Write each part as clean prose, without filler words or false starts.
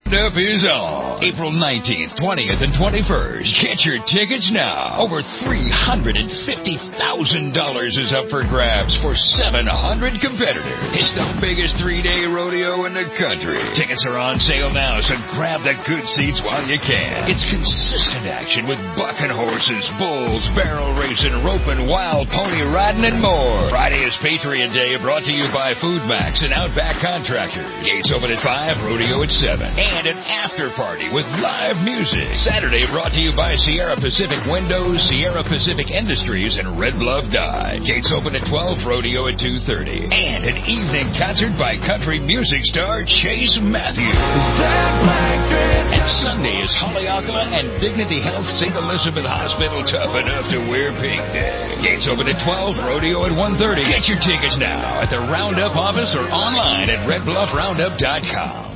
Up is on April 19th, 20th, and 21st. Get your tickets now. Over $350,000 is up for grabs for 700 competitors. It's the biggest three-day rodeo in the country. Tickets are on sale now, so grab the good seats while you can. It's consistent action with bucking horses, bulls, barrel racing, roping, wild pony riding, and more. Friday is Patriot Day, brought to you by Food Max and Outback Contractors. Gates open at 5, rodeo at 7. And an after party with live music. Saturday brought to you by Sierra Pacific Windows, Sierra Pacific Industries, and Red Bluff Dodge. Gates open at 12, rodeo at 2:30. And an evening concert by country music star Chase Matthews. And Sunday is Haleakala and Dignity Health St. Elizabeth Hospital tough enough to wear pink day. Gates open at 12, rodeo at 1:30. Get your tickets now at the Roundup office or online at redbluffroundup.com.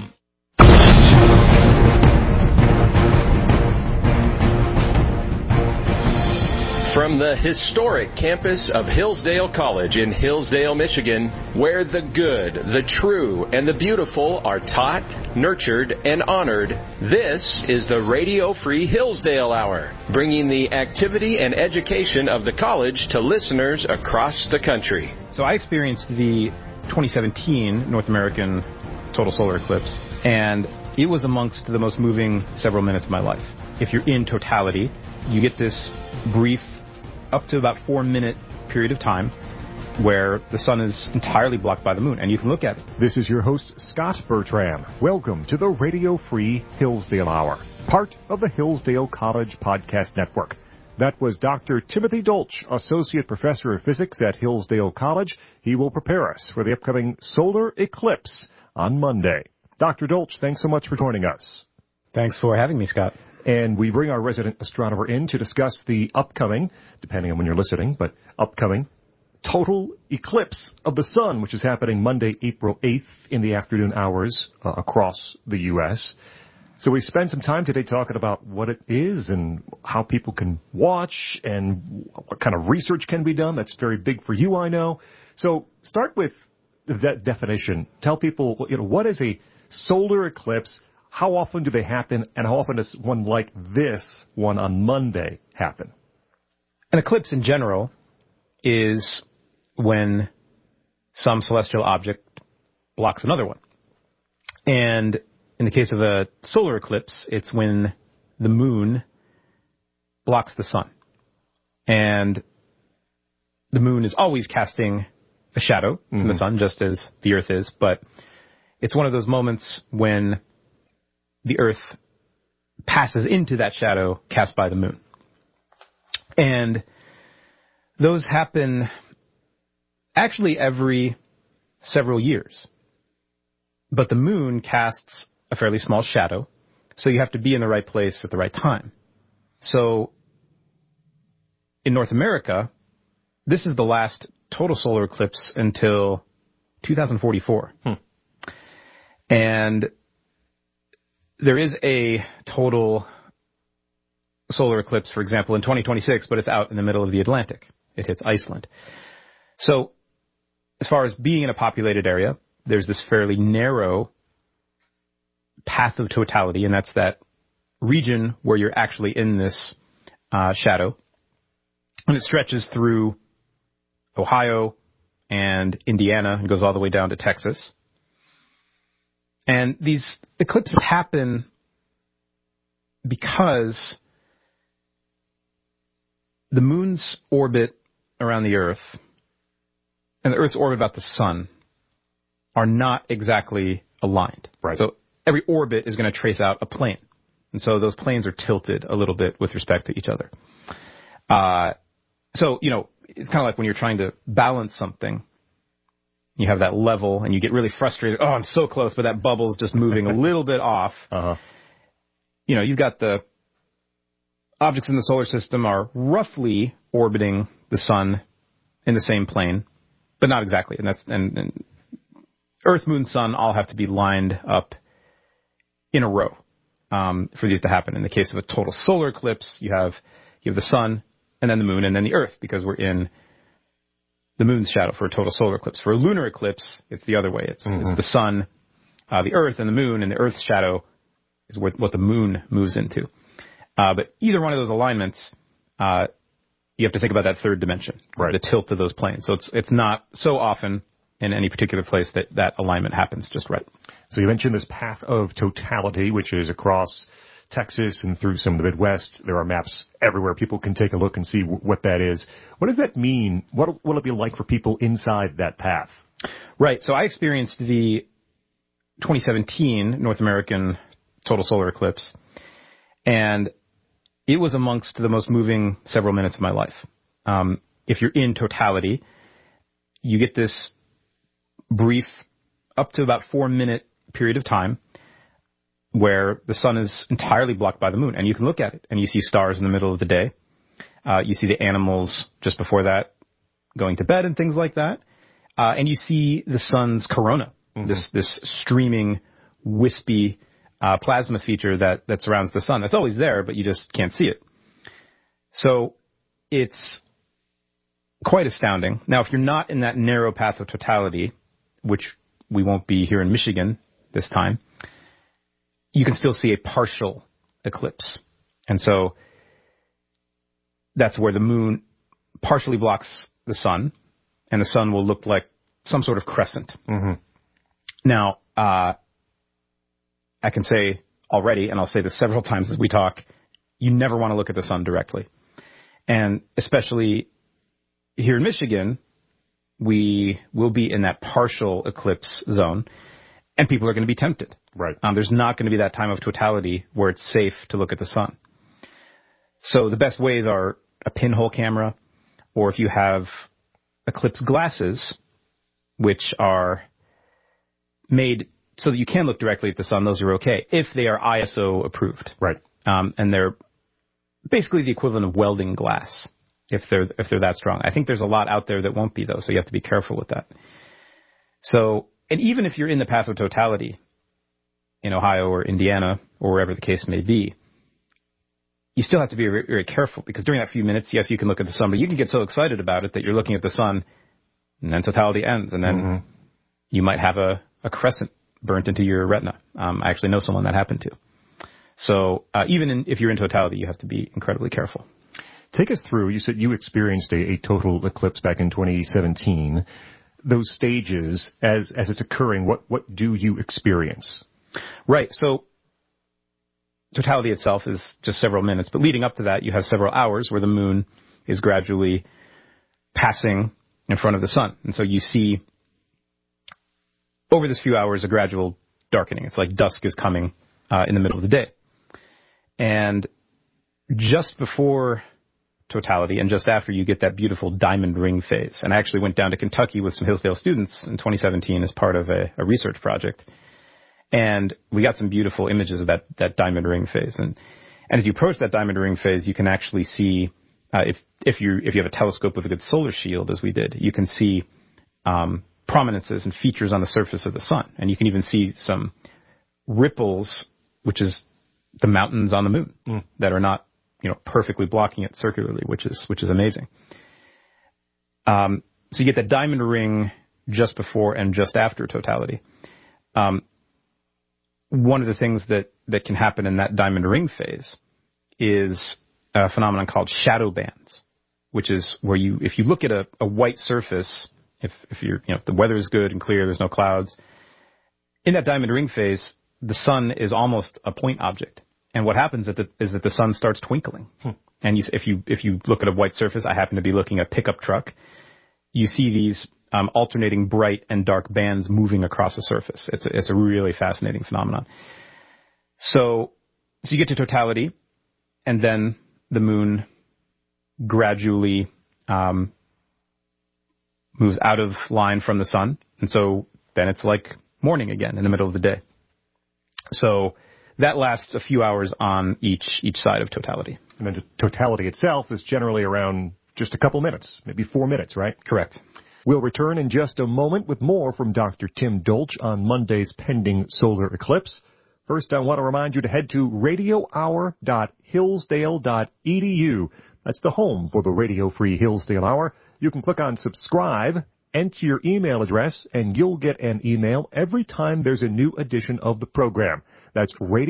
From the historic campus of Hillsdale College in Hillsdale, Michigan, where the good, the true, and the beautiful are taught, nurtured, and honored, this is the Radio Free Hillsdale Hour, bringing the activity and education of the college to listeners across the country. So I experienced the 2017 North American total solar eclipse, and it was amongst the most moving several minutes of my life. If you're in totality, you get this brief, up to about 4-minute period of time where the sun is entirely blocked by the moon, and you can look at it. This is your host, Scott Bertram. Welcome to the Radio Free Hillsdale Hour, part of the Hillsdale College Podcast Network. That was Dr. Timothy Dolch, Associate Professor of Physics at Hillsdale College. He will prepare us for the upcoming solar eclipse on Monday. Dr. Dolch, thanks so much for joining us. Thanks for having me, Scott. And we bring our resident astronomer in to discuss the upcoming, depending on when you're listening, but upcoming total eclipse of the sun, which is happening Monday, April 8th in the afternoon hours across the U.S. So we spent some time today talking about what it is and how people can watch and what kind of research can be done. That's very big for you, I know. So start with that definition. Tell people, what is a solar eclipse? How often do they happen, and how often does one like this one on Monday happen? An eclipse in general is when some celestial object blocks another one. And in the case of a solar eclipse, it's when the moon blocks the sun. And the moon is always casting a shadow from the sun, just as the Earth is, but it's one of those moments when the Earth passes into that shadow cast by the moon. And those happen actually every several years. But the moon casts a fairly small shadow, so you have to be in the right place at the right time. So in North America, this is the last total solar eclipse until 2044. And there is a total solar eclipse, for example, in 2026, but it's out in the middle of the Atlantic. It hits Iceland. So as far as being in a populated area, there's this fairly narrow path of totality, and that's that region where you're actually in this shadow. And it stretches through Ohio and Indiana and goes all the way down to Texas. And these eclipses happen because the moon's orbit around the Earth and the Earth's orbit about the sun are not exactly aligned. Right. So every orbit is going to trace out a plane. And so those planes are tilted a little bit with respect to each other. So, it's kind of like when you're trying to balance something. You have that level, and you get really frustrated. Oh, I'm so close, but that bubble's just moving a little bit off. You've got the objects in the solar system are roughly orbiting the sun in the same plane, but not exactly. And Earth, Moon, Sun all have to be lined up in a row for these to happen. In the case of a total solar eclipse, you have the sun, and then the moon, and then the Earth, because we're in the moon's shadow for a total solar eclipse. For a lunar eclipse, it's the other way. It's the sun, the Earth, and the moon, and the Earth's shadow is what the moon moves into. But either one of those alignments, you have to think about that third dimension, right, the tilt of those planes. So it's not so often in any particular place that alignment happens just right. So you mentioned this path of totality, which is across Texas and through some of the Midwest. There are maps everywhere. People can take a look and see what that is. What does that mean? What will it be like for people inside that path? Right. So I experienced the 2017 North American total solar eclipse, and it was amongst the most moving several minutes of my life. If you're in totality, you get this brief, up to about 4-minute period of time where the sun is entirely blocked by the moon, and you can look at it, and you see stars in the middle of the day. You see the animals just before that going to bed and things like that. And you see the sun's corona, this streaming, wispy plasma feature that surrounds the sun. That's always there, but you just can't see it. So it's quite astounding. Now, if you're not in that narrow path of totality, which we won't be here in Michigan this time, you can still see a partial eclipse. And so that's where the moon partially blocks the sun, and the sun will look like some sort of crescent. Now, I can say already, and I'll say this several times as we talk, you never want to look at the sun directly. And especially here in Michigan, we will be in that partial eclipse zone, and people are going to be tempted. Right. There's not going to be that time of totality where it's safe to look at the sun. So the best ways are a pinhole camera, or if you have eclipse glasses, which are made so that you can look directly at the sun, those are okay, if they are ISO approved. Right. And they're basically the equivalent of welding glass, if they're that strong. I think there's a lot out there that won't be, though, so you have to be careful with that. So, and even if you're in the path of totality in Ohio or Indiana or wherever the case may be, you still have to be very, very careful, because during that few minutes, yes, you can look at the sun, but you can get so excited about it that you're looking at the sun, and then totality ends, and then you might have a crescent burnt into your retina. I actually know someone that happened to. So even if you're in totality, you have to be incredibly careful. Take us through, you said you experienced a total eclipse back in 2017. Those stages, as it's occurring, what do you experience? Right. So totality itself is just several minutes, but leading up to that, you have several hours where the moon is gradually passing in front of the sun. And so you see over this few hours a gradual darkening. It's like dusk is coming in the middle of the day. And just before totality and just after, you get that beautiful diamond ring phase. And I actually went down to Kentucky with some Hillsdale students in 2017 as part of a research project. And we got some beautiful images of that diamond ring phase. And as you approach that diamond ring phase, you can actually see, if you have a telescope with a good solar shield, as we did, you can see prominences and features on the surface of the sun. And you can even see some ripples, which is the mountains on the moon that are not, perfectly blocking it circularly, which is amazing. So you get that diamond ring just before and just after totality. One of the things that can happen in that diamond ring phase is a phenomenon called shadow bands, which is where if you look at a white surface, if you're, the weather is good and clear, there's no clouds, in that diamond ring phase, the sun is almost a point object. And what happens is that the sun starts twinkling. And if you look at a white surface, I happen to be looking at a pickup truck, you see these alternating bright and dark bands moving across the surface. It's a really fascinating phenomenon. So you get to totality, and then the moon gradually moves out of line from the sun, and so then it's like morning again in the middle of the day. So that lasts a few hours on each side of totality. And then totality itself is generally around just a couple minutes, maybe 4 minutes, right? Correct. We'll return in just a moment with more from Dr. Tim Dolch on Monday's pending solar eclipse. First, I want to remind you to head to radiohour.hillsdale.edu. That's the home for the Radio Free Hillsdale Hour. You can click on subscribe, enter your email address, and you'll get an email every time there's a new edition of the program. That's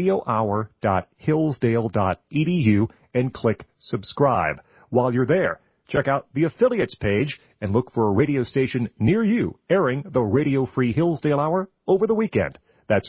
radiohour.hillsdale.edu and click subscribe. While you're there, check out the affiliates page and look for a radio station near you airing the Radio Free Hillsdale Hour over the weekend. That's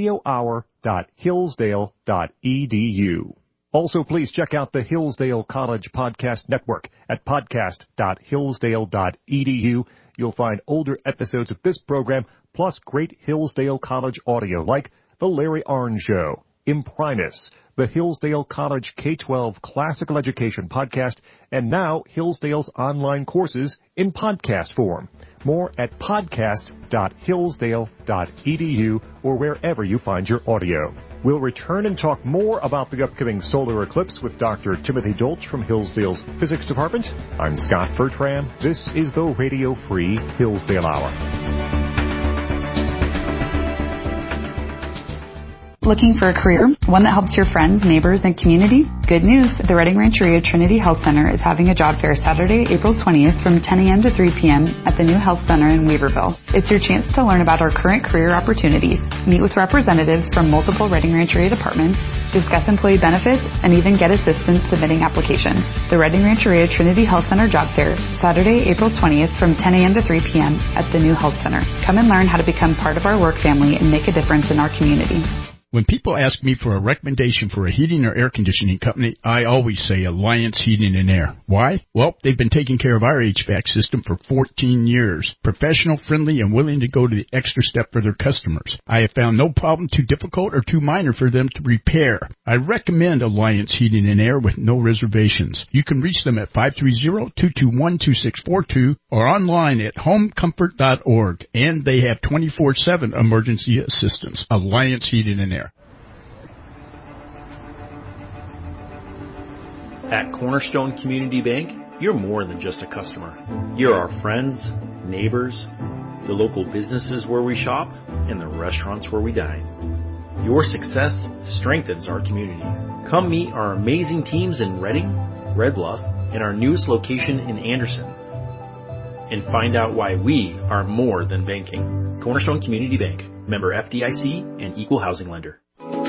radiohour.hillsdale.edu. Also, please check out the Hillsdale College Podcast Network at podcast.hillsdale.edu. You'll find older episodes of this program, plus great Hillsdale College audio like The Larry Arnn Show, Imprimis, the Hillsdale College K-12 Classical Education Podcast, and now Hillsdale's online courses in podcast form. More at podcast.hillsdale.edu or wherever you find your audio. We'll return and talk more about the upcoming solar eclipse with Dr. Timothy Dolch from Hillsdale's Physics Department. I'm Scott Bertram. This is the Radio Free Hillsdale Hour. Looking for a career, one that helps your friends, neighbors, and community? Good news, the Redding Rancheria Trinity Health Center is having a job fair Saturday, April 20th from 10 a.m. to 3 p.m. at the new Health Center in Weaverville. It's your chance to learn about our current career opportunities, meet with representatives from multiple Redding Rancheria departments, discuss employee benefits, and even get assistance submitting applications. The Redding Rancheria Trinity Health Center Job Fair, Saturday, April 20th from 10 a.m. to 3 p.m. at the new Health Center. Come and learn how to become part of our work family and make a difference in our community. When people ask me for a recommendation for a heating or air conditioning company, I always say Alliance Heating and Air. Why? Well, they've been taking care of our HVAC system for 14 years. Professional, friendly, and willing to go to the extra step for their customers. I have found no problem too difficult or too minor for them to repair. I recommend Alliance Heating and Air with no reservations. You can reach them at 530-221-2642 or online at homecomfort.org. And they have 24/7 emergency assistance. Alliance Heating and Air. At Cornerstone Community Bank, you're more than just a customer. You're our friends, neighbors, the local businesses where we shop, and the restaurants where we dine. Your success strengthens our community. Come meet our amazing teams in Redding, Red Bluff, and our newest location in Anderson. And find out why we are more than banking. Cornerstone Community Bank, member FDIC and equal housing lender.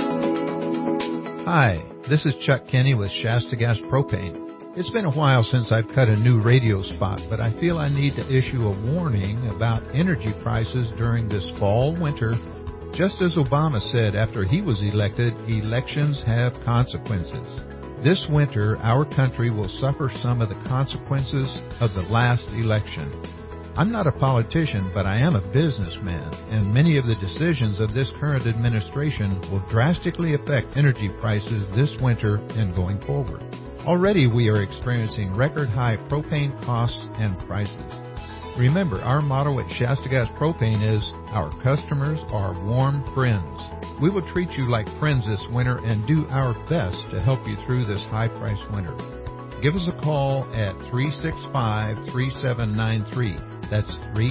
Hi, this is Chuck Kenny with Shasta Gas Propane. It's been a while since I've cut a new radio spot, but I feel I need to issue a warning about energy prices during this fall-winter. Just as Obama said after he was elected, elections have consequences. This winter, our country will suffer some of the consequences of the last election. I'm not a politician, but I am a businessman, and many of the decisions of this current administration will drastically affect energy prices this winter and going forward. Already we are experiencing record-high propane costs and prices. Remember, our motto at Shasta Gas Propane is, our customers are warm friends. We will treat you like friends this winter and do our best to help you through this high-priced winter. Give us a call at 365-3793. That's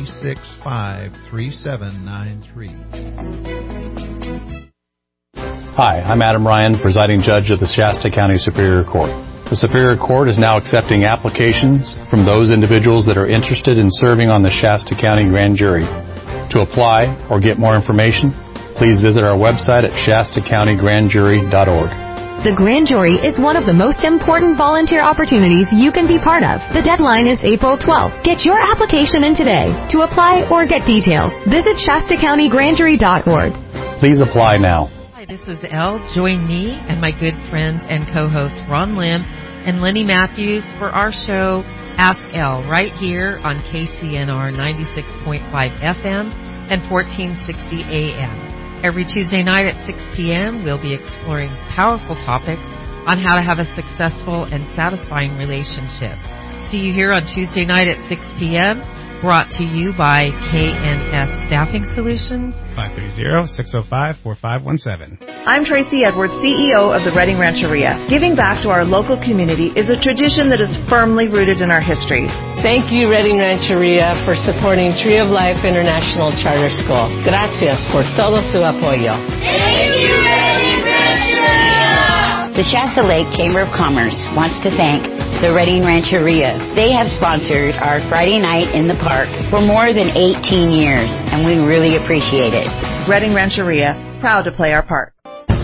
365-3793. Hi, I'm Adam Ryan, presiding judge of the Shasta County Superior Court. The Superior Court is now accepting applications from those individuals that are interested in serving on the Shasta County Grand Jury. To apply or get more information, please visit our website at shastacountygrandjury.org. The Grand Jury is one of the most important volunteer opportunities you can be part of. The deadline is April 12th. Get your application in today. To apply or get details, visit shastacountygrandjury.org. Please apply now. Hi, this is Elle. Join me and my good friend and co-host Ron Lim and Lenny Matthews for our show Ask Elle right here on KCNR 96.5 FM and 1460 AM. Every Tuesday night at 6 p.m., we'll be exploring powerful topics on how to have a successful and satisfying relationship. See you here on Tuesday night at 6 p.m., brought to you by KNS Staffing Solutions. 530-605-4517. I'm Tracy Edwards, CEO of the Redding Rancheria. Giving back to our local community is a tradition that is firmly rooted in our history. Thank you, Redding Rancheria, for supporting Tree of Life International Charter School. Gracias por todo su apoyo. Thank you, Redding Rancheria! The Shasta Lake Chamber of Commerce wants to thank the Redding Rancheria. They have sponsored our Friday night in the park for more than 18 years, and we really appreciate it. Redding Rancheria, proud to play our part.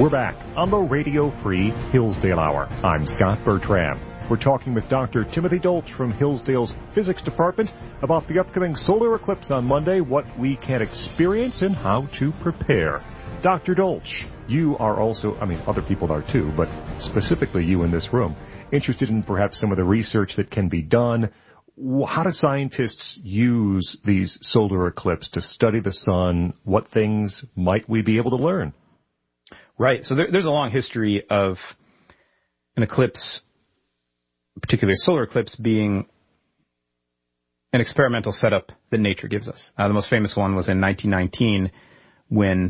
We're back on the Radio Free Hillsdale Hour. I'm Scott Bertram. We're talking with Dr. Timothy Dolch from Hillsdale's Physics Department about the upcoming solar eclipse on Monday, what we can experience, and how to prepare. Dr. Dolch, you are also, other people are too, but specifically you in this room, interested in perhaps some of the research that can be done. How do scientists use these solar eclipses to study the sun? What things might we be able to learn? Right. So there's a long history of an eclipse, particularly a solar eclipse, being an experimental setup that nature gives us. The most famous one was in 1919 when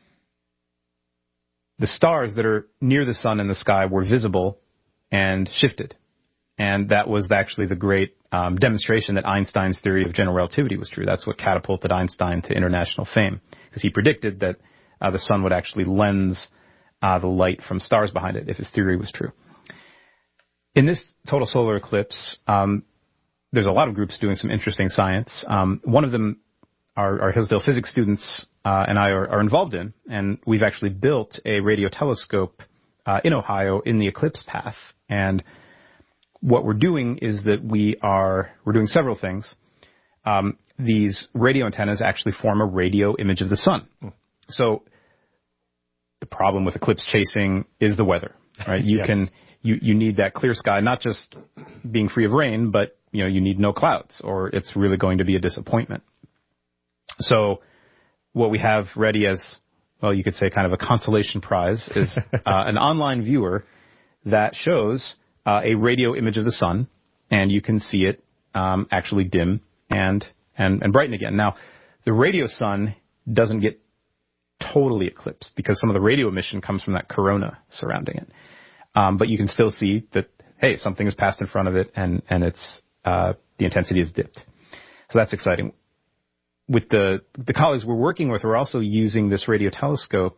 the stars that are near the sun in the sky were visible and shifted. And that was actually the great demonstration that Einstein's theory of general relativity was true. That's what catapulted Einstein to international fame, because he predicted that the sun would actually lens the light from stars behind it if his theory was true. In this total solar eclipse, there's a lot of groups doing some interesting science. One of them our Hillsdale physics students and I are involved in, and we've actually built a radio telescope in Ohio in the eclipse path. And what we're doing is that we're doing several things. These radio antennas actually form a radio image of the sun. So the problem with eclipse chasing is the weather, right? You need that clear sky, not just being free of rain, but you need no clouds, or it's really going to be a disappointment. So what we have ready as, well, you could say kind of a consolation prize is an online viewer that shows a radio image of the sun, and you can see it actually dim and brighten again. Now, the radio sun doesn't get totally eclipsed because some of the radio emission comes from that corona surrounding it. But you can still see that, hey, something has passed in front of it, and it's the intensity is dipped. So that's exciting. With the colleagues we're working with, we're also using this radio telescope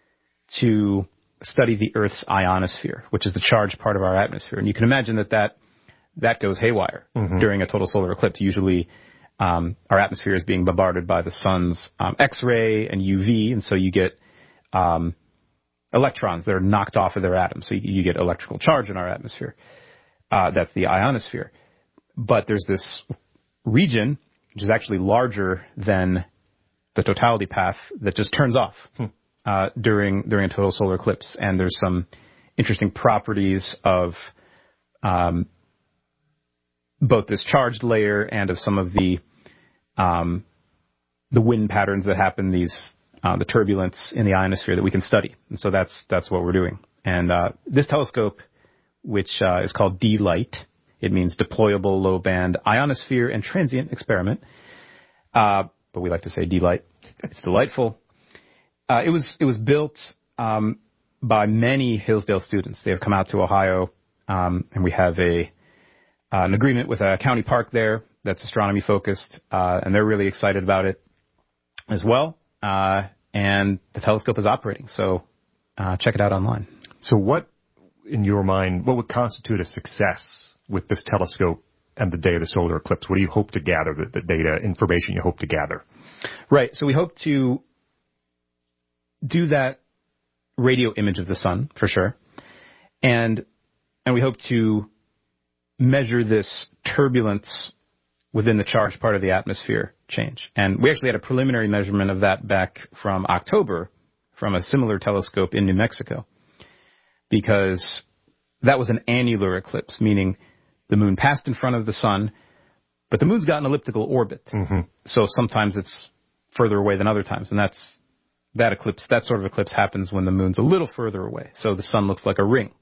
to study the Earth's ionosphere, which is the charged part of our atmosphere. And you can imagine that goes haywire during a total solar eclipse. Usually our atmosphere is being bombarded by the sun's X-ray and UV, and so you get electrons that are knocked off of their atoms. So you get electrical charge in our atmosphere. That's the ionosphere. But there's this region, which is actually larger than the totality path, that just turns off during a total solar eclipse. And there's some interesting properties of both this charged layer and of some of the wind patterns that happen, the turbulence in the ionosphere that we can study. And so that's what we're doing. And this telescope, which is called D-LIGHT, it means Deployable Low Band Ionosphere and Transient Experiment. But we like to say D-LIGHT. It's delightful. It was built by many Hillsdale students. They have come out to Ohio, and we have an agreement with a county park there that's astronomy focused, and they're really excited about it as well. And the telescope is operating, so check it out online. So what, in your mind, what would constitute a success with this telescope and the day of the solar eclipse? What do you hope to gather, the data, information you hope to gather? Right, so we hope to do that radio image of the sun, for sure, and we hope to measure this turbulence within the charged part of the atmosphere change. And we actually had a preliminary measurement of that back from October from a similar telescope in New Mexico, because that was an annular eclipse, meaning the moon passed in front of the sun, but the moon's got an elliptical orbit. So sometimes it's further away than other times. And that sort of eclipse happens when the moon's a little further away. So the sun looks like a ring.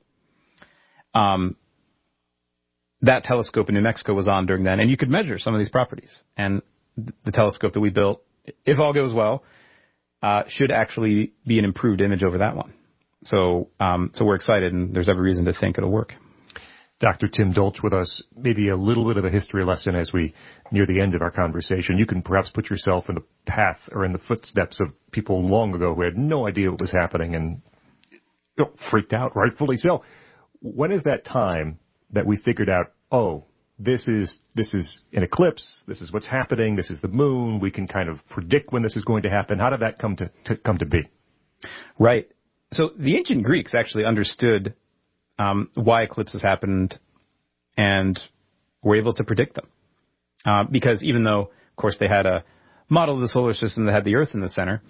That telescope in New Mexico was on during then, and you could measure some of these properties. And the telescope that we built, if all goes well, should actually be an improved image over that one. So we're excited, and there's every reason to think it'll work. Dr. Tim Dolch with us, maybe a little bit of a history lesson as we near the end of our conversation. You can perhaps put yourself in the path or in the footsteps of people long ago who had no idea what was happening and freaked out, rightfully so. When is that time that we figured out, oh, this is an eclipse, this is what's happening, this is the moon, we can kind of predict when this is going to happen? How did that come to be? Right. So the ancient Greeks actually understood why eclipses happened and were able to predict them. Because even though, of course, they had a model of the solar system that had the Earth in the center,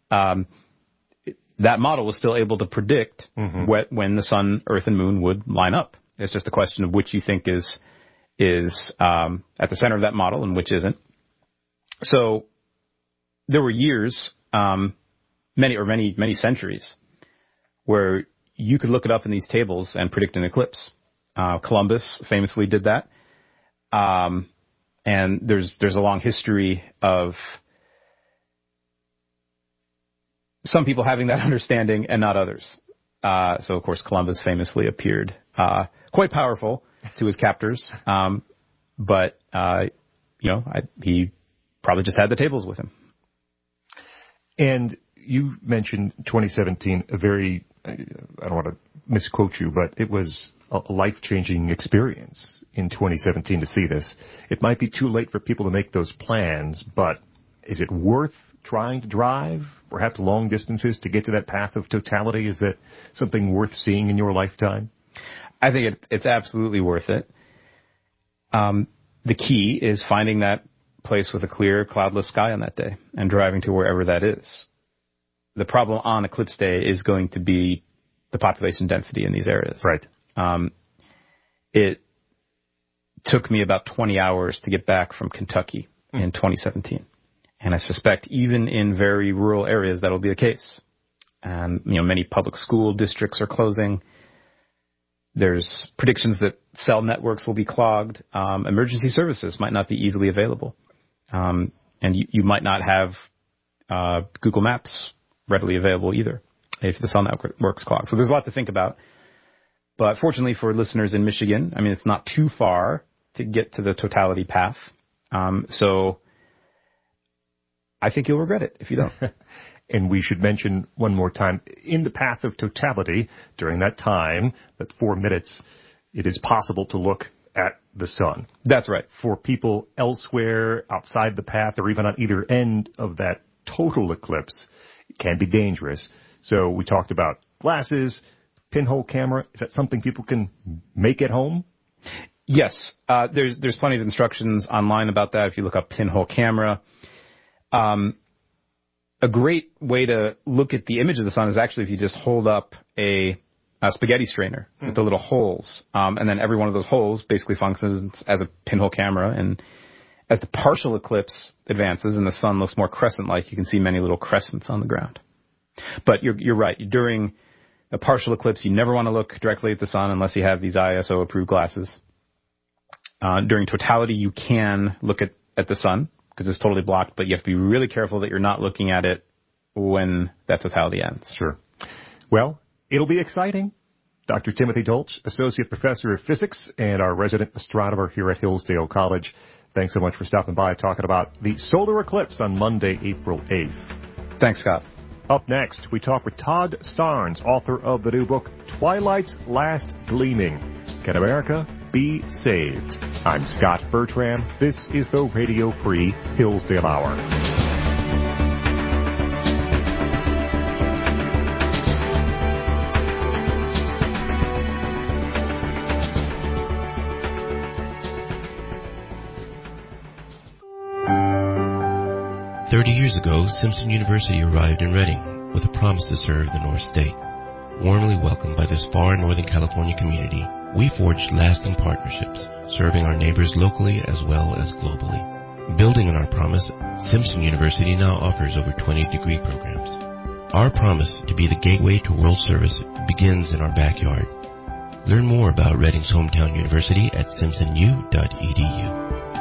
that model was still able to predict when the sun, Earth, and moon would line up. It's just a question of which you think is at the center of that model and which isn't. So there were years, many centuries, where you could look it up in these tables and predict an eclipse. Columbus famously did that. And there's a long history of some people having that understanding and not others. So, of course, Columbus famously appeared quite powerful to his captors, but he probably just had the tables with him. And you mentioned 2017, a very, I don't want to misquote you, but it was a life-changing experience in 2017 to see this. It might be too late for people to make those plans, but is it worth trying to drive, perhaps long distances, to get to that path of totality? Is that something worth seeing in your lifetime? I think it's absolutely worth it. The key is finding that place with a clear, cloudless sky on that day and driving to wherever that is. The problem on eclipse day is going to be the population density in these areas. Right. It took me about 20 hours to get back from Kentucky in 2017. And I suspect even in very rural areas, that'll be the case. And, many public school districts are closing. There's predictions that cell networks will be clogged. Emergency services might not be easily available. And you might not have Google Maps readily available either if the cell network's clogged. So there's a lot to think about. But fortunately for listeners in Michigan, it's not too far to get to the totality path. So I think you'll regret it if you don't. And we should mention one more time, in the path of totality, during that time, that 4 minutes, it is possible to look at the sun. That's right. For people elsewhere, outside the path, or even on either end of that total eclipse, it can be dangerous. So we talked about glasses, pinhole camera. Is that something people can make at home? Yes. There's plenty of instructions online about that if you look up pinhole camera. A great way to look at the image of the sun is actually if you just hold up a spaghetti strainer with the little holes. And then every one of those holes basically functions as a pinhole camera. And as the partial eclipse advances and the sun looks more crescent-like, you can see many little crescents on the ground. But you're right. During a partial eclipse, you never want to look directly at the sun unless you have these ISO-approved glasses. During totality, you can look at the sun because it's totally blocked, but you have to be really careful that you're not looking at it when that totality ends. Sure. Well, it'll be exciting. Dr. Timothy Dolch, Associate Professor of Physics and our resident astronomer here at Hillsdale College. Thanks so much for stopping by talking about the solar eclipse on Monday, April 8th. Thanks, Scott. Up next, we talk with Todd Starnes, author of the new book, Twilight's Last Gleaming. Can America be saved? I'm Scott Bertram. This is the Radio Free Hillsdale Hour. Years ago, Simpson University arrived in Redding with a promise to serve the North State. Warmly welcomed by this far Northern California community, we forged lasting partnerships, serving our neighbors locally as well as globally. Building on our promise, Simpson University now offers over 20 degree programs. Our promise to be the gateway to world service begins in our backyard. Learn more about Redding's hometown university at simpsonu.edu.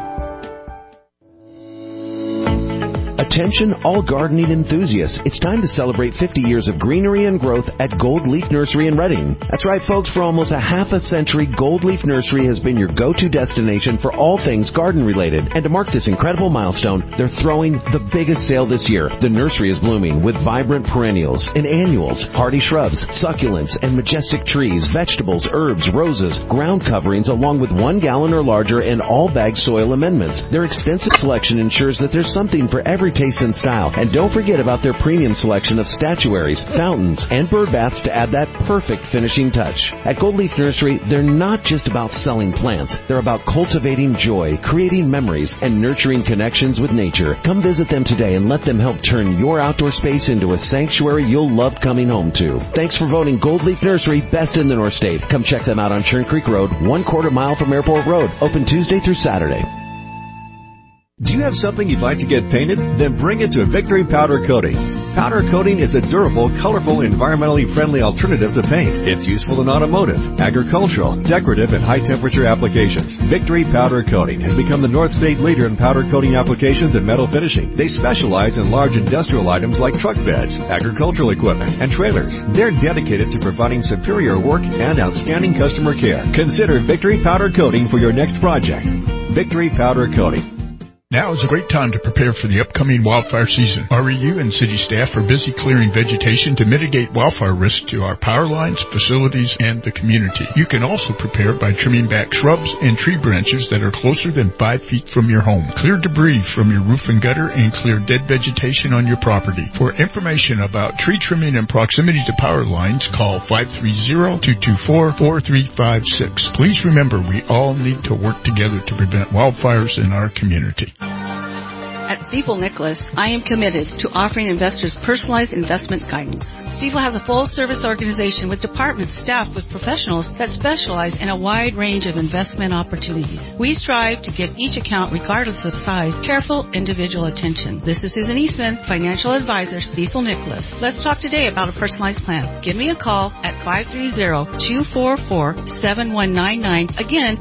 Attention all gardening enthusiasts. It's time to celebrate 50 years of greenery and growth at Gold Leaf Nursery in Redding. That's right, folks. For almost a half a century, Gold Leaf Nursery has been your go-to destination for all things garden-related. And to mark this incredible milestone, they're throwing the biggest sale this year. The nursery is blooming with vibrant perennials and annuals, hardy shrubs, succulents, and majestic trees, vegetables, herbs, roses, ground coverings, along with 1 gallon or larger and all bag soil amendments. Their extensive selection ensures that there's something for every taste and style. And don't forget about their premium selection of statuaries, fountains, and bird baths to add that perfect finishing touch. At Gold Leaf Nursery, they're not just about selling plants. They're about cultivating joy, creating memories, and nurturing connections with nature. Come visit them today and let them help turn your outdoor space into a sanctuary you'll love coming home to. Thanks for voting Gold Leaf Nursery best in the North State. Come check them out on Churn Creek Road, 1/4 mile from Airport Road. Open Tuesday through Saturday. Do you have something you'd like to get painted? Then bring it to Victory Powder Coating. Powder coating is a durable, colorful, environmentally friendly alternative to paint. It's useful in automotive, agricultural, decorative, and high-temperature applications. Victory Powder Coating has become the North State leader in powder coating applications and metal finishing. They specialize in large industrial items like truck beds, agricultural equipment, and trailers. They're dedicated to providing superior work and outstanding customer care. Consider Victory Powder Coating for your next project. Victory Powder Coating. Now is a great time to prepare for the upcoming wildfire season. REU and city staff are busy clearing vegetation to mitigate wildfire risk to our power lines, facilities, and the community. You can also prepare by trimming back shrubs and tree branches that are closer than 5 feet from your home. Clear debris from your roof and gutter and clear dead vegetation on your property. For information about tree trimming and proximity to power lines, call 530-224-4356. Please remember, we all need to work together to prevent wildfires in our community. At Stifel Nicholas, I am committed to offering investors personalized investment guidance. Stifel has a full-service organization with departments staffed with professionals that specialize in a wide range of investment opportunities. We strive to give each account, regardless of size, careful individual attention. This is Susan Eastman, financial advisor, Stifel Nicholas. Let's talk today about a personalized plan. Give me a call at 530-244-7199. Again,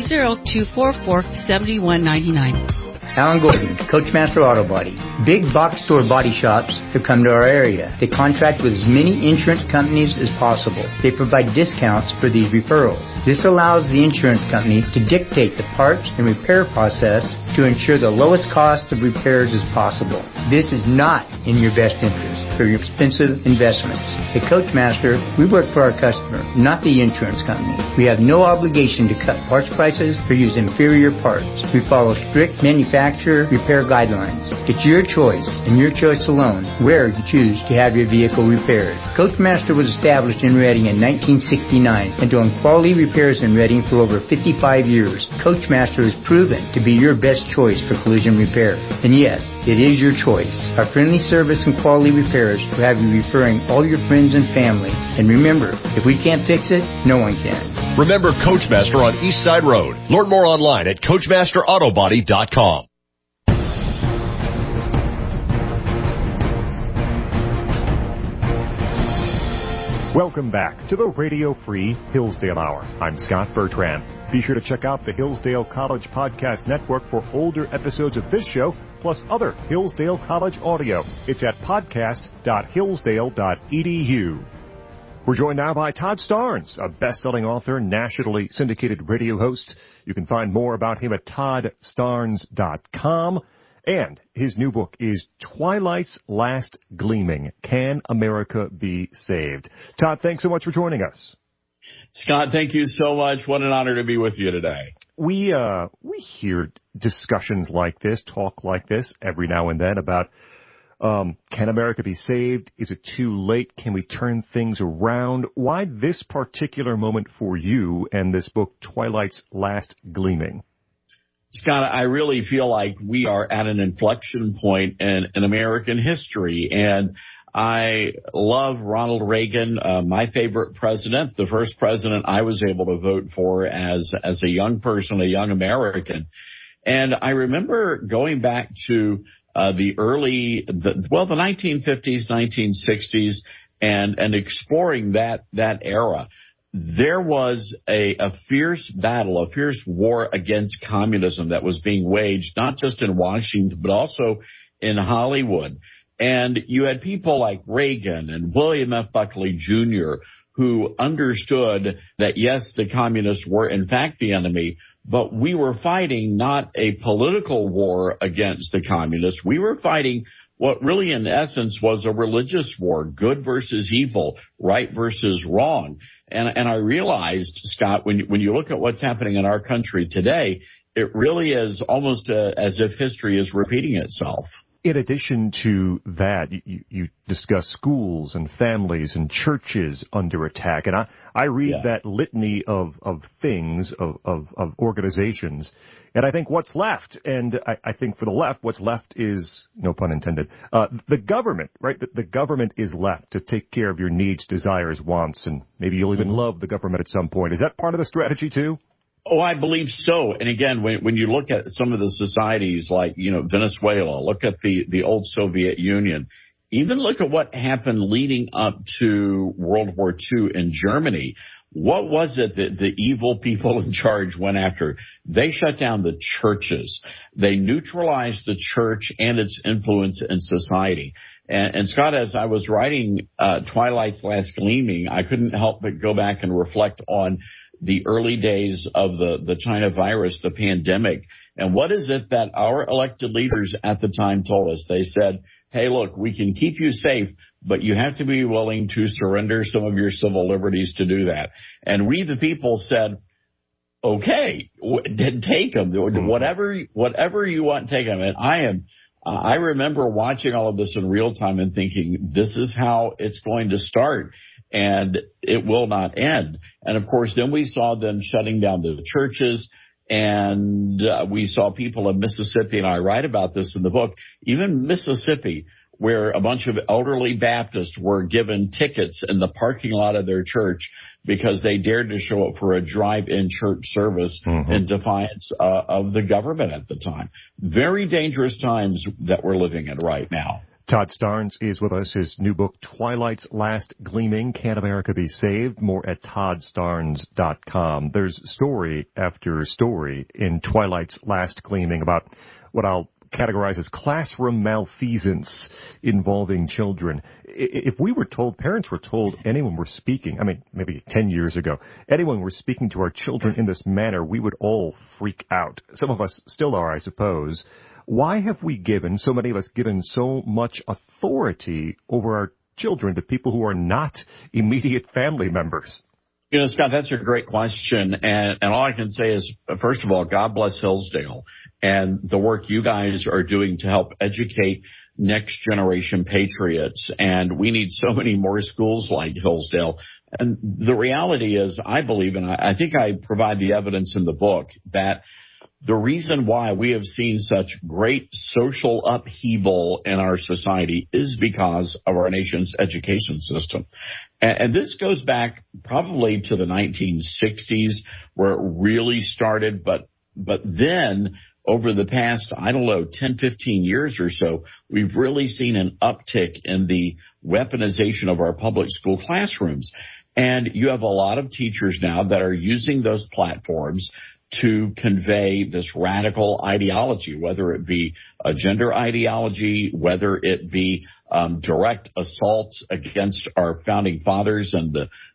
530-244-7199. Alan Gordon, Coachmaster Auto Body. Big box store body shops to come to our area. They contract with as many insurance companies as possible. They provide discounts for these referrals. This allows the insurance company to dictate the parts and repair process to ensure the lowest cost of repairs as possible. This is not in your best interest for your expensive investments. At Coachmaster, we work for our customer, not the insurance company. We have no obligation to cut parts prices or use inferior parts. We follow strict manufacturer repair guidelines. It's your choice and your choice alone where you choose to have your vehicle repaired. Coachmaster was established in Reading in 1969 and doing quality repairs in Reading for over 55 years. Coachmaster is proven to be your best choice for collision repair. And yes, it is your choice. Our friendly service and quality repairs will have you referring all your friends and family. And remember, if we can't fix it, no one can. Remember Coachmaster on East Side Road. Learn more online at CoachmasterAutobody.com. Welcome back to the Radio Free Hillsdale Hour. I'm Scott Bertrand. Be sure to check out the Hillsdale College Podcast Network for older episodes of this show, plus other Hillsdale College audio. It's at podcast.hillsdale.edu. We're joined now by Todd Starnes, a best-selling author, nationally syndicated radio host. You can find more about him at toddstarnes.com. And his new book is Twilight's Last Gleaming. Can America Be Saved? Todd, thanks so much for joining us. Scott, thank you so much. What an honor to be with you today. We hear discussions like this, talk like this every now and then about can America be saved? Is it too late? Can we turn things around? Why this particular moment for you and this book, Twilight's Last Gleaming? Scott, I really feel like we are at an inflection point in American history, and I love Ronald Reagan, my favorite president, the first president I was able to vote for as a young person, a young American. And I remember going back to the 1950s, 1960s, and exploring that era. There was a fierce battle, a fierce war against communism that was being waged, not just in Washington, but also in Hollywood. And you had people like Reagan and William F. Buckley Jr., who understood that, yes, the communists were in fact the enemy, but we were fighting not a political war against the communists. We were fighting what really in essence was a religious war, good versus evil, right versus wrong. And I realized, Scott, when you look at what's happening in our country today, it really is almost as if history is repeating itself. In addition to that, you discuss schools and families and churches under attack. And I read that litany of things, of organizations, and I think what's left, and I think for the left, what's left is, no pun intended, the government, right? The government is left to take care of your needs, desires, wants, and maybe you'll even love the government at some point. Is that part of the strategy too? Oh, I believe so. And again, when you look at some of the societies like, Venezuela, look at the old Soviet Union, even look at what happened leading up to World War II in Germany. What was it that the evil people in charge went after? They shut down the churches. They neutralized the church and its influence in society. And Scott, as I was writing Twilight's Last Gleaming, I couldn't help but go back and reflect on the early days of the China virus, the pandemic. And what is it that our elected leaders at the time told us? They said, hey, look, we can keep you safe, but you have to be willing to surrender some of your civil liberties to do that. And we, the people, said, okay, then take them. Whatever you want, take them. And I remember watching all of this in real time and thinking, this is how it's going to start. And it will not end. And, of course, then we saw them shutting down the churches, and we saw people in Mississippi, and I write about this in the book, even Mississippi, where a bunch of elderly Baptists were given tickets in the parking lot of their church because they dared to show up for a drive-in church service in defiance of the government at the time. Very dangerous times that we're living in right now. Todd Starnes is with us. His new book, Twilight's Last Gleaming, Can America Be Saved? More at toddstarnes.com. There's story after story in Twilight's Last Gleaming about what I'll categorize as classroom malfeasance involving children. If we were told, parents were told, anyone were speaking, maybe 10 years ago, anyone were speaking to our children in this manner, we would all freak out. Some of us still are, I suppose. Why have we so many of us given so much authority over our children to people who are not immediate family members? Scott, that's a great question. And all I can say is, first of all, God bless Hillsdale and the work you guys are doing to help educate next generation patriots. And we need so many more schools like Hillsdale. And the reality is, I believe, and I think I provide the evidence in the book, that the reason why we have seen such great social upheaval in our society is because of our nation's education system. And this goes back probably to the 1960s where it really started. But then over the past, 10, 15 years or so, we've really seen an uptick in the weaponization of our public school classrooms. And you have a lot of teachers now that are using those platforms to convey this radical ideology, whether it be a gender ideology, whether it be direct assaults against our founding fathers and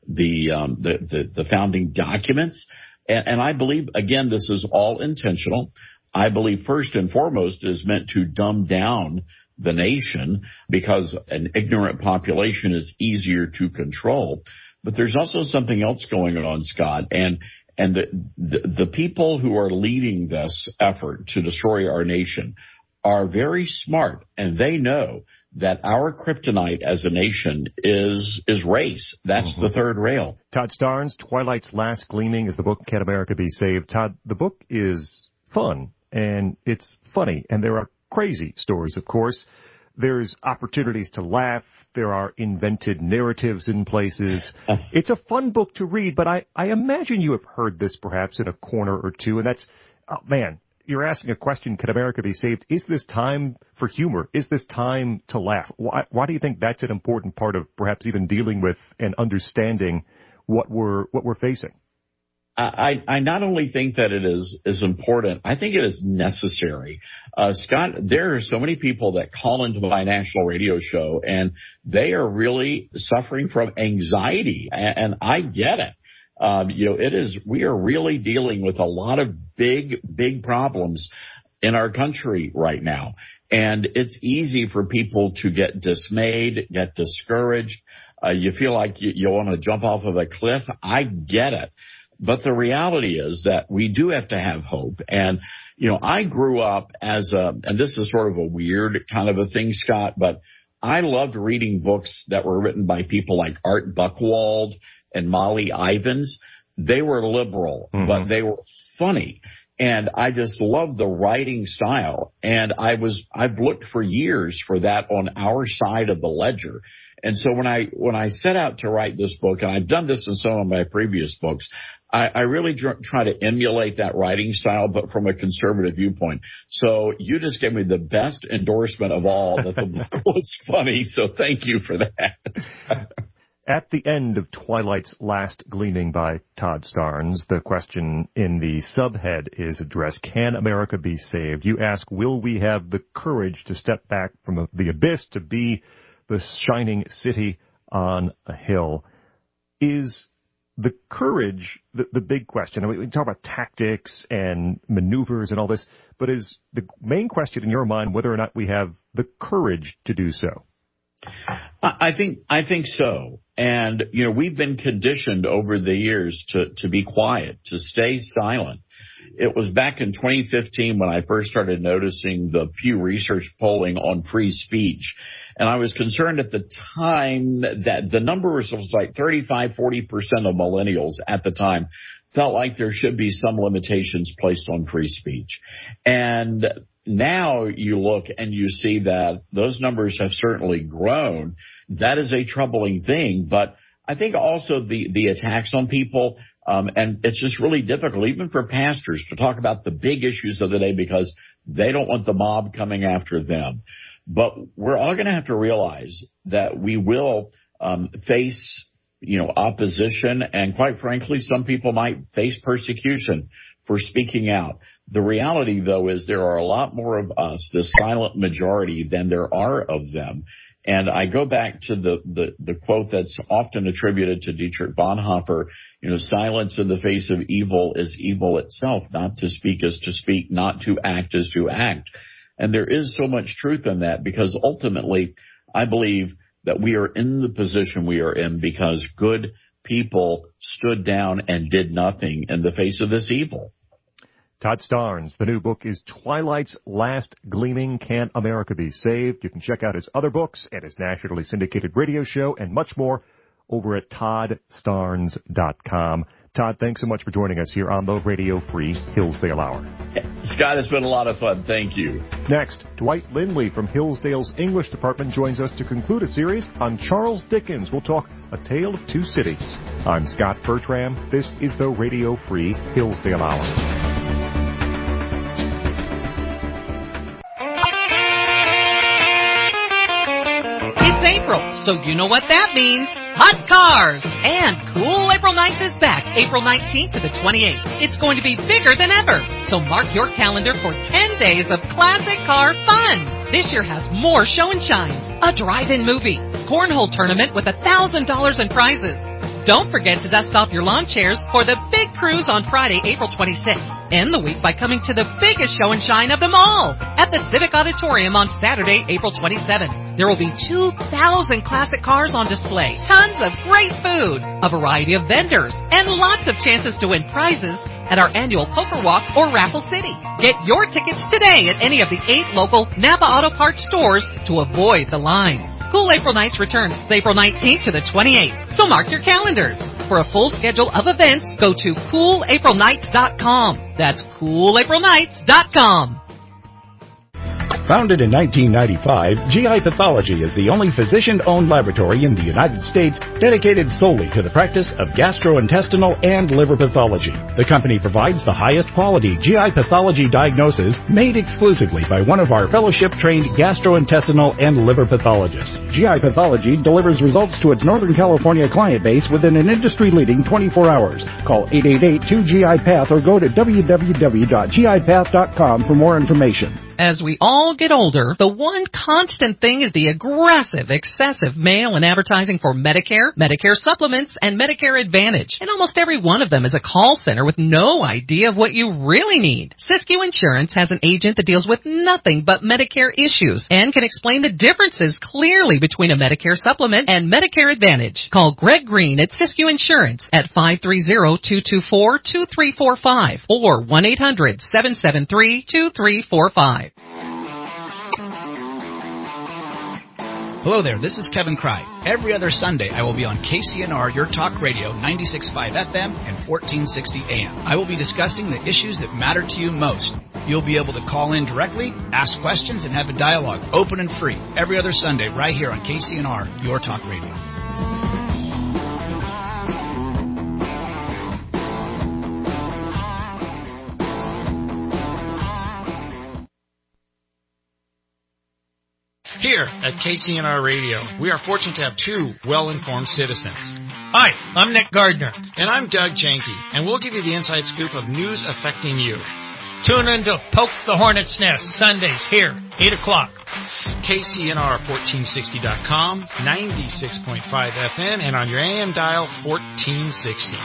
the founding documents. And I believe, again, this is all intentional. I believe first and foremost is meant to dumb down the nation because an ignorant population is easier to control. But there's also something else going on, Scott, and the people who are leading this effort to destroy our nation are very smart, and they know that our kryptonite as a nation is race. That's the third rail. Todd Starnes, Twilight's Last Gleaming is the book, Can America Be Saved? Todd, the book is fun, and it's funny, and there are crazy stories, of course. There's opportunities to laugh. There are invented narratives in places. It's a fun book to read, but I imagine you have heard this perhaps in a corner or two, and that's, you're asking a question, can America be saved? Is this time for humor? Is this time to laugh? Why do you think that's an important part of perhaps even dealing with and understanding what we're facing? I not only think that it is important, I think it is necessary. Scott, there are so many people that call into my national radio show, and they are really suffering from anxiety, and I get it. We are really dealing with a lot of big problems in our country right now. And it's easy for people to get dismayed, get discouraged. You feel like you want to jump off of a cliff. I get it. But the reality is that we do have to have hope. And, I grew up and this is sort of a weird kind of a thing, Scott, but I loved reading books that were written by people like Art Buchwald and Molly Ivins. They were liberal, but they were funny. And I just loved the writing style. And I've looked for years for that on our side of the ledger. And so when I set out to write this book, and I've done this in some of my previous books, I really try to emulate that writing style, but from a conservative viewpoint. So you just gave me the best endorsement of all that the book was funny. So thank you for that. At the end of Twilight's Last Gleaming by Todd Starnes, the question in the subhead is addressed, can America be saved? You ask, will we have the courage to step back from the abyss to be the shining city on a hill? Is the courage the big question? I mean, we talk about tactics and maneuvers and all this, but is the main question in your mind whether or not we have the courage to do so? I think so. And, we've been conditioned over the years to be quiet, to stay silent. It was back in 2015 when I first started noticing the Pew Research polling on free speech. And I was concerned at the time that the number was like 35-40% of millennials at the time felt like there should be some limitations placed on free speech. And now you look and you see that those numbers have certainly grown. That is a troubling thing. But I think also the attacks on people, and it's just really difficult, even for pastors, to talk about the big issues of the day because they don't want the mob coming after them. But we're all going to have to realize that we will face, opposition, and quite frankly, some people might face persecution for speaking out. The reality, though, is there are a lot more of us, the silent majority, than there are of them. And I go back to the quote that's often attributed to Dietrich Bonhoeffer, silence in the face of evil is evil itself. Not to speak is to speak, not to act is to act. And there is so much truth in that, because ultimately I believe that we are in the position we are in because good people stood down and did nothing in the face of this evil. Todd Starnes, the new book is Twilight's Last Gleaming, Can America Be Saved? You can check out his other books and his nationally syndicated radio show and much more over at ToddStarnes.com. Todd, thanks so much for joining us here on the Radio Free Hillsdale Hour. Scott, it's been a lot of fun. Thank you. Next, Dwight Lindley from Hillsdale's English Department joins us to conclude a series on Charles Dickens. We'll talk A Tale of Two Cities. I'm Scott Bertram. This is the Radio Free Hillsdale Hour. April, so you know what that means. Hot cars! And Cool April Nights is back April 19th to the 28th. It's going to be bigger than ever, so mark your calendar for 10 days of classic car fun. This year has more show and shine, a drive-in movie, cornhole tournament with $1,000 in prizes. Don't forget to dust off your lawn chairs for the big cruise on Friday, April 26th. End the week by coming to the biggest show and shine of them all at the Civic Auditorium on Saturday, April 27th. There will be 2,000 classic cars on display, tons of great food, a variety of vendors, and lots of chances to win prizes at our annual Poker Walk or Raffle City. Get your tickets today at any of the 8 local Napa Auto Parts stores to avoid the line. Cool April Nights returns April 19th to the 28th, so mark your calendars. For a full schedule of events, go to CoolAprilNights.com. That's CoolAprilNights.com. Founded in 1995, GI Pathology is the only physician-owned laboratory in the United States dedicated solely to the practice of gastrointestinal and liver pathology. The company provides the highest quality GI pathology diagnosis made exclusively by one of our fellowship-trained gastrointestinal and liver pathologists. GI Pathology delivers results to its Northern California client base within an industry-leading 24 hours. Call 888-2GI-PATH or go to www.gipath.com for more information. As we all get older, the one constant thing is the aggressive, excessive mail and advertising for Medicare, Medicare supplements, and Medicare Advantage. And almost every one of them is a call center with no idea of what you really need. Siskiyou Insurance has an agent that deals with nothing but Medicare issues and can explain the differences clearly between a Medicare supplement and Medicare Advantage. Call Greg Green at Siskiyou Insurance at 530-224-2345 or 1-800-773-2345. Hello there, this is Kevin Cry. Every other Sunday, I will be on KCNR, Your Talk Radio, 96.5 FM and 1460 AM. I will be discussing the issues that matter to you most. You'll be able to call in directly, ask questions, and have a dialogue, open and free, every other Sunday right here on KCNR, Your Talk Radio. Here at KCNR Radio, we are fortunate to have two well-informed citizens. Hi, I'm Nick Gardner. And I'm Doug Janke, and we'll give you the inside scoop of news affecting you. Tune in to Poke the Hornet's Nest, Sundays here, 8 o'clock. KCNR1460.com, 96.5 FM, and on your AM dial, 1460.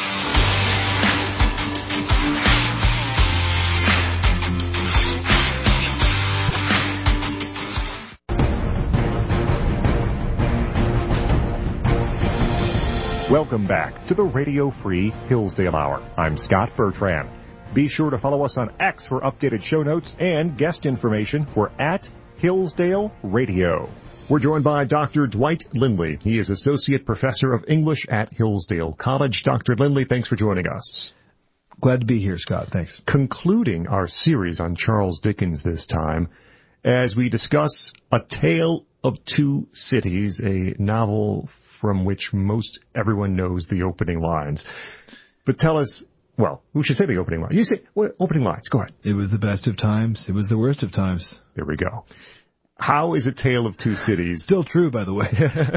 Welcome back to the Radio Free Hillsdale Hour. I'm Scott Bertrand. Be sure to follow us on X for updated show notes and guest information. We're at Hillsdale Radio. We're joined by Dr. Dwight Lindley. He is Associate Professor of English at Hillsdale College. Dr. Lindley, thanks for joining us. Glad to be here, Scott. Thanks. Concluding our series on Charles Dickens this time, as we discuss A Tale of Two Cities, a novel from which most everyone knows the opening lines. But tell us, well, we should say the opening line. You say, what opening lines? Go ahead. It was the best of times. It was the worst of times. There we go. How is A Tale of Two Cities? Still true, by the way.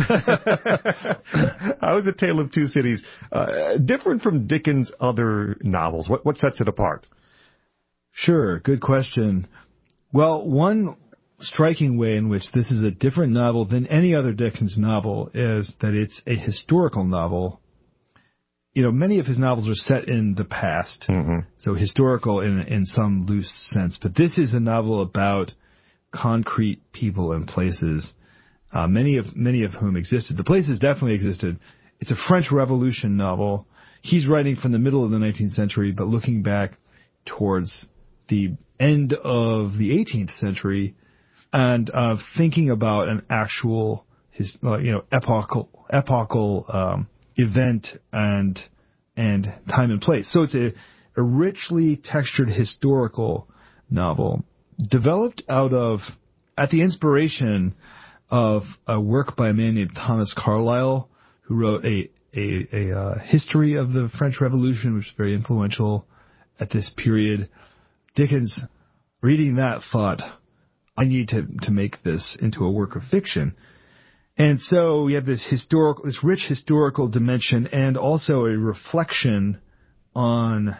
How is A Tale of Two Cities different from Dickens' other novels? What sets it apart? Sure, good question. Well, one striking way in which this is a different novel than any other Dickens novel is that it's a historical novel. You know, many of his novels are set in the past, so historical in some loose sense. But this is a novel about concrete people and places, many of whom existed. The places definitely existed. It's a French Revolution novel. He's writing from the middle of the 19th century, but looking back towards the end of the 18th century, and thinking about an actual, epochal event and time and place. So it's a richly textured historical novel developed at the inspiration of a work by a man named Thomas Carlyle, who wrote a history of the French Revolution, which was very influential at this period. Dickens, reading that, thought, I need to make this into a work of fiction. And so we have this rich historical dimension, and also a reflection on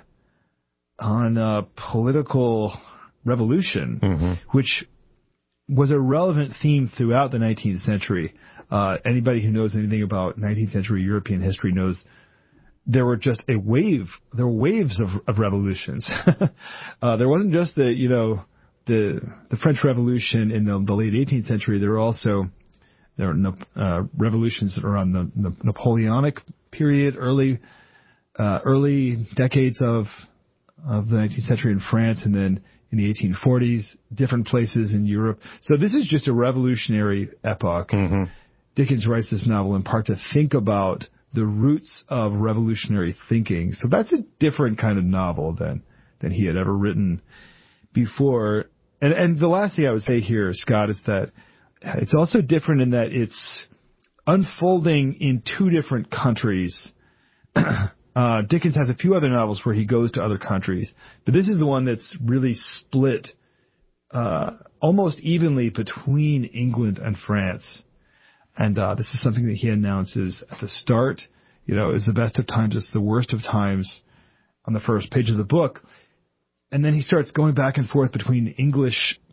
political revolution, which was a relevant theme throughout the 19th century. Anybody who knows anything about 19th century European history knows there were waves of revolutions. There wasn't just the French Revolution in the late 18th century. There were revolutions around the Napoleonic period, early decades of the 19th century in France, and then in the 1840s, different places in Europe. So this is just a revolutionary epoch. Dickens writes this novel in part to think about the roots of revolutionary thinking. So that's a different kind of novel than he had ever written before. And the last thing I would say here, Scott, is that it's also different in that it's unfolding in two different countries. Dickens has a few other novels where he goes to other countries, but this is the one that's really split almost evenly between England and France. And this is something that he announces at the start. It's the best of times, it's the worst of times on the first page of the book. And then he starts going back and forth between English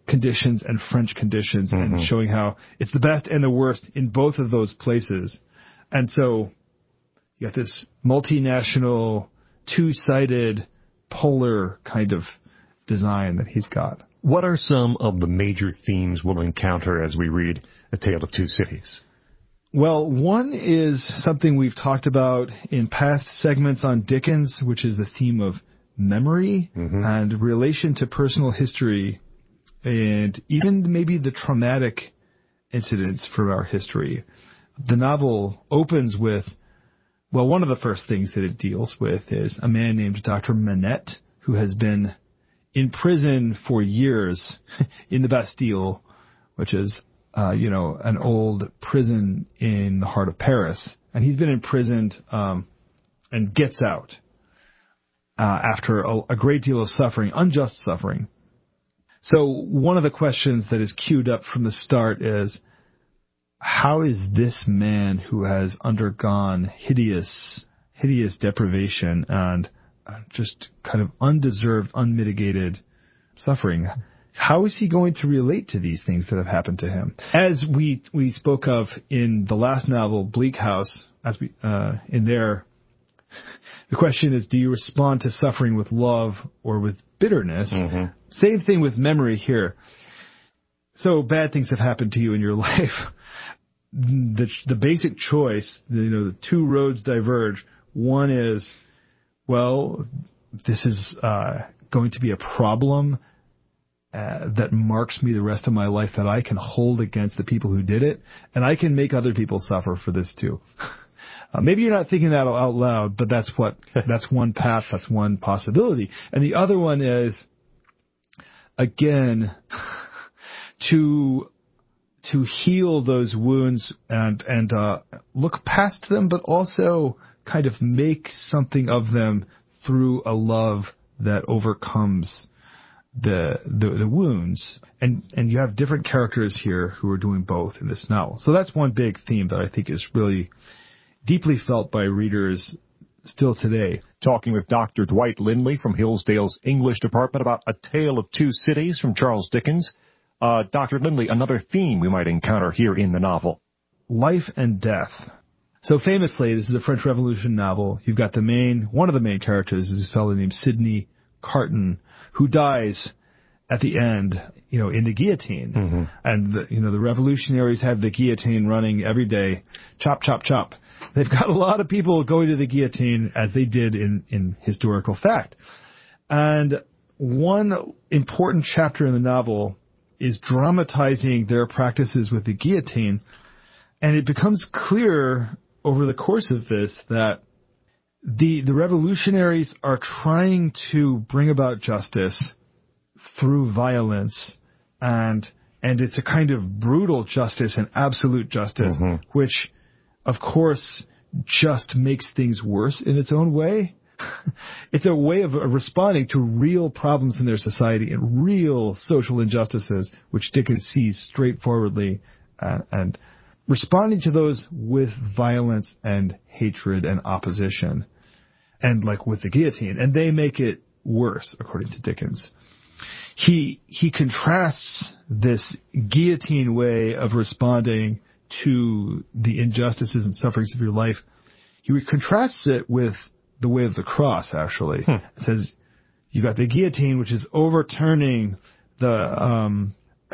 conditions and French conditions, and showing how it's the best and the worst in both of those places. And so you got this multinational, two-sided, polar kind of design that he's got. What are some of the major themes we'll encounter as we read A Tale of Two Cities? Well, one is something we've talked about in past segments on Dickens, which is the theme of memory and relation to personal history, and even maybe the traumatic incidents from our history. The novel opens with, well, one of the first things that it deals with is a man named Dr. Manette, who has been in prison for years in the Bastille, which is, an old prison in the heart of Paris. And he's been imprisoned and gets out after a great deal of suffering, unjust suffering. So one of the questions that is queued up from the start is, how is this man who has undergone hideous deprivation and just kind of undeserved, unmitigated suffering, how is he going to relate to these things that have happened to him? As we spoke of in the last novel, Bleak House, in there, the question is, do you respond to suffering with love or with bitterness? Same thing with memory here. So bad things have happened to you in your life. The basic choice, the two roads diverge. One is, well, this is going to be a problem that marks me the rest of my life that I can hold against the people who did it, and I can make other people suffer for this too. Maybe you're not thinking that out loud, but that's one path, that's one possibility. And the other one is, again, to heal those wounds and look past them, but also kind of make something of them through a love that overcomes the wounds. And you have different characters here who are doing both in this novel. So that's one big theme that I think is really deeply felt by readers still today. Talking with Dr. Dwight Lindley from Hillsdale's English Department about A Tale of Two Cities from Charles Dickens. Dr. Lindley, another theme we might encounter here in the novel. Life and death. So famously, this is a French Revolution novel. You've got one of the main characters is this fellow named Sidney Carton, who dies at the end, in the guillotine. And the revolutionaries have the guillotine running every day. Chop, chop, chop. They've got a lot of people going to the guillotine as they did in historical fact. And one important chapter in the novel is dramatizing their practices with the guillotine. And it becomes clear over the course of this that the revolutionaries are trying to bring about justice through violence, and it's a kind of brutal justice and absolute justice, which, of course, just makes things worse in its own way. It's a way of responding to real problems in their society and real social injustices, which Dickens sees straightforwardly, and responding to those with violence and hatred and opposition, and like with the guillotine. And they make it worse, according to Dickens. He contrasts this guillotine way of responding to the injustices and sufferings of your life. He contrasts it with the way of the cross, actually. It says you got the guillotine, which is overturning the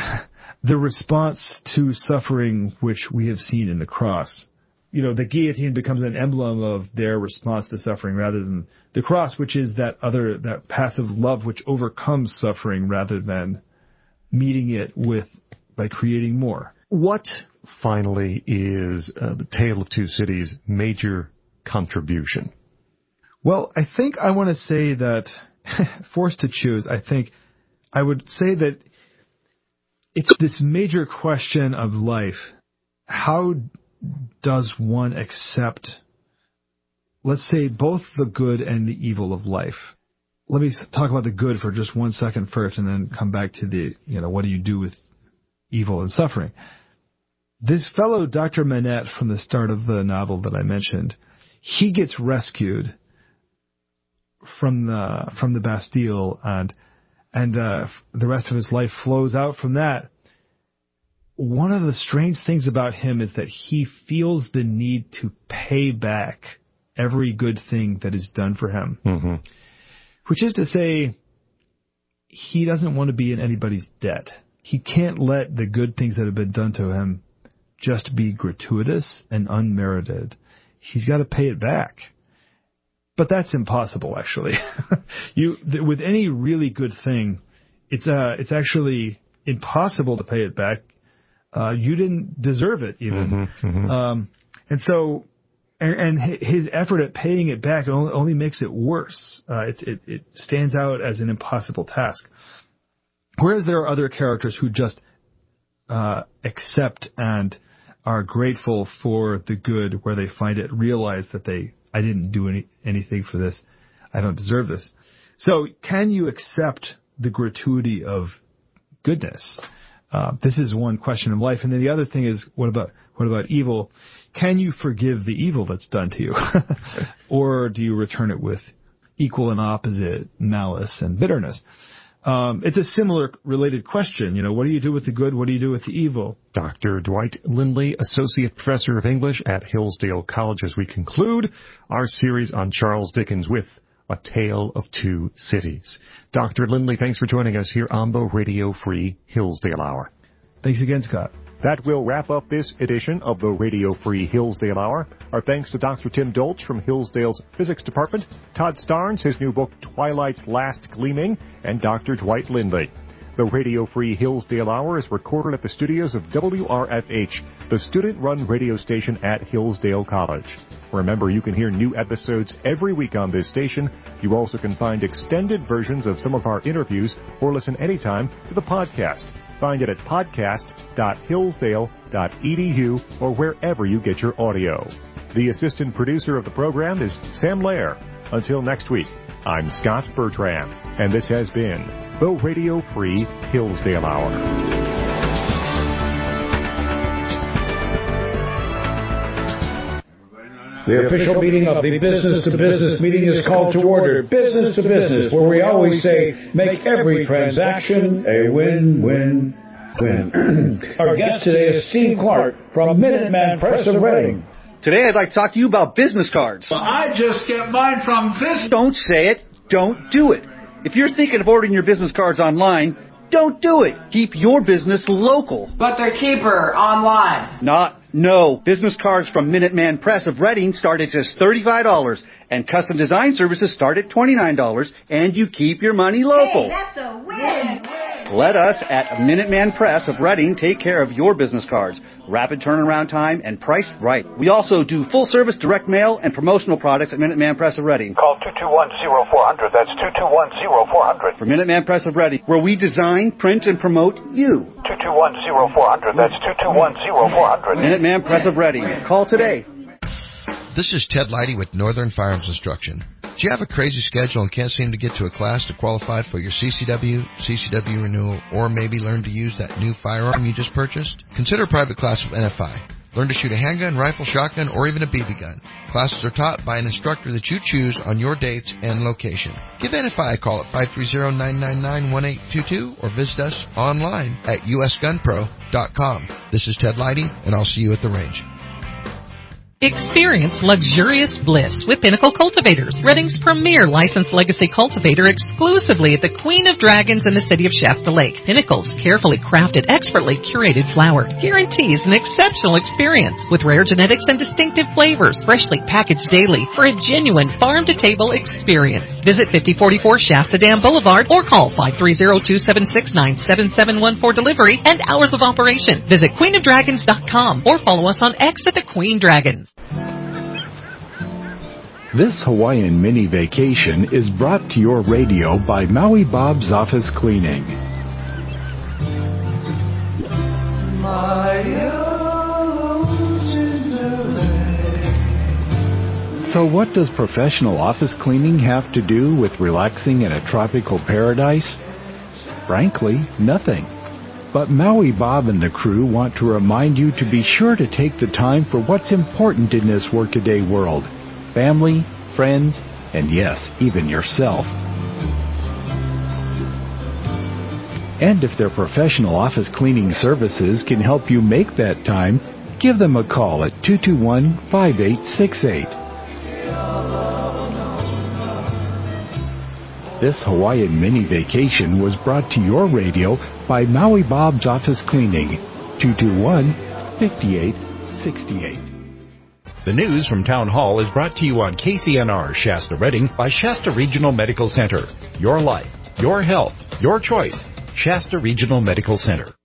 response to suffering which we have seen in the cross. The guillotine becomes an emblem of their response to suffering rather than the cross, which is that path of love which overcomes suffering rather than meeting it by creating more. What, finally, is The Tale of Two Cities' major contribution? Well, I think I want to say that, forced to choose, I think I would say that it's this major question of life. How does one accept, let's say, both the good and the evil of life? Let me talk about the good for just 1 second first, and then come back to the, what do you do with evil and suffering? This fellow, Dr. Manette, from the start of the novel that I mentioned, he gets rescued from the Bastille, and and the rest of his life flows out from that. One of the strange things about him is that he feels the need to pay back every good thing that is done for him, which is to say, he doesn't want to be in anybody's debt. He can't let the good things that have been done to him just be gratuitous and unmerited. He's got to pay it back. But that's impossible, actually. With any really good thing, it's actually impossible to pay it back. You didn't deserve it, even. And so, and his effort at paying it back only makes it worse. It stands out as an impossible task. Whereas there are other characters who just accept and are grateful for the good where they find it, realize that I didn't do anything for this. I don't deserve this. So can you accept the gratuity of goodness? This is one question of life. And then the other thing is, what about evil? Can you forgive the evil that's done to you? Or do you return it with equal and opposite malice and bitterness? It's a similar related question. What do you do with the good? What do you do with the evil? Dr. Dwight Lindley, Associate Professor of English at Hillsdale College, as we conclude our series on Charles Dickens with A Tale of Two Cities. Dr. Lindley, thanks for joining us here on the Radio Free Hillsdale Hour. Thanks again, Scott. That will wrap up this edition of the Radio Free Hillsdale Hour. Our thanks to Dr. Tim Dolch from Hillsdale's Physics Department, Todd Starnes, his new book Twilight's Last Gleaming, and Dr. Dwight Lindley. The Radio Free Hillsdale Hour is recorded at the studios of WRFH, the student-run radio station at Hillsdale College. Remember, you can hear new episodes every week on this station. You also can find extended versions of some of our interviews or listen anytime to the podcast. Find it at podcast.hillsdale.edu or wherever you get your audio. The assistant producer of the program is Sam Lair. Until next week, I'm Scott Bertram, and this has been the Radio Free Hillsdale Hour. The official meeting of the Business to Business meeting is called to order. Business to Business, where we always say, make every transaction a win-win-win. Our guest today is Steve Clark from Minuteman Press of Reading. Today I'd like to talk to you about business cards. Well, I just get mine from this. Don't say it. Don't do it. If you're thinking of ordering your business cards online, don't do it. Keep your business local. But they're cheaper online. No. Business cards from Minuteman Press of Reading start at just $35, and custom design services start at $29, and you keep your money local. Hey, that's a win. Let us at Minuteman Press of Reading take care of your business cards. Rapid turnaround time and priced right. We also do full-service direct mail and promotional products at Minuteman Press of Reading. Call 221-0400. That's 221-0400. For Minuteman Press of Reading, where we design, print, and promote you. 221-0400. That's 221-0400. Minuteman Press of Reading. Call today. This is Ted Leidy with Northern Firearms Instruction. Do you have a crazy schedule and can't seem to get to a class to qualify for your CCW renewal, or maybe learn to use that new firearm you just purchased? Consider a private class with NFI. Learn to shoot a handgun, rifle, shotgun, or even a BB gun. Classes are taught by an instructor that you choose on your dates and location. Give NFI a call at 530-999-1822 or visit us online at usgunpro.com. This is Ted Leidy, and I'll see you at the range. Experience luxurious bliss with Pinnacle Cultivators, Reading's premier licensed legacy cultivator, exclusively at the Queen of Dragons in the city of Shasta Lake. Pinnacle's carefully crafted, expertly curated flower guarantees an exceptional experience with rare genetics and distinctive flavors, freshly packaged daily for a genuine farm-to-table experience. Visit 5044 Shasta Dam Boulevard or call 530-276-9771 for delivery and hours of operation. Visit queenofdragons.com or follow us on X at the Queen Dragons. This Hawaiian mini vacation is brought to your radio by Maui Bob's Office Cleaning. So what does professional office cleaning have to do with relaxing in a tropical paradise? Frankly, nothing. But Maui Bob and the crew want to remind you to be sure to take the time for what's important in this workaday world. Family, friends, and yes, even yourself. And if their professional office cleaning services can help you make that time, give them a call at 221-5868. This Hawaiian mini vacation was brought to your radio by Maui Bob's Office Cleaning, 221-5868. The news from Town Hall is brought to you on KCNR Shasta Redding by Shasta Regional Medical Center. Your life, your health, your choice. Shasta Regional Medical Center.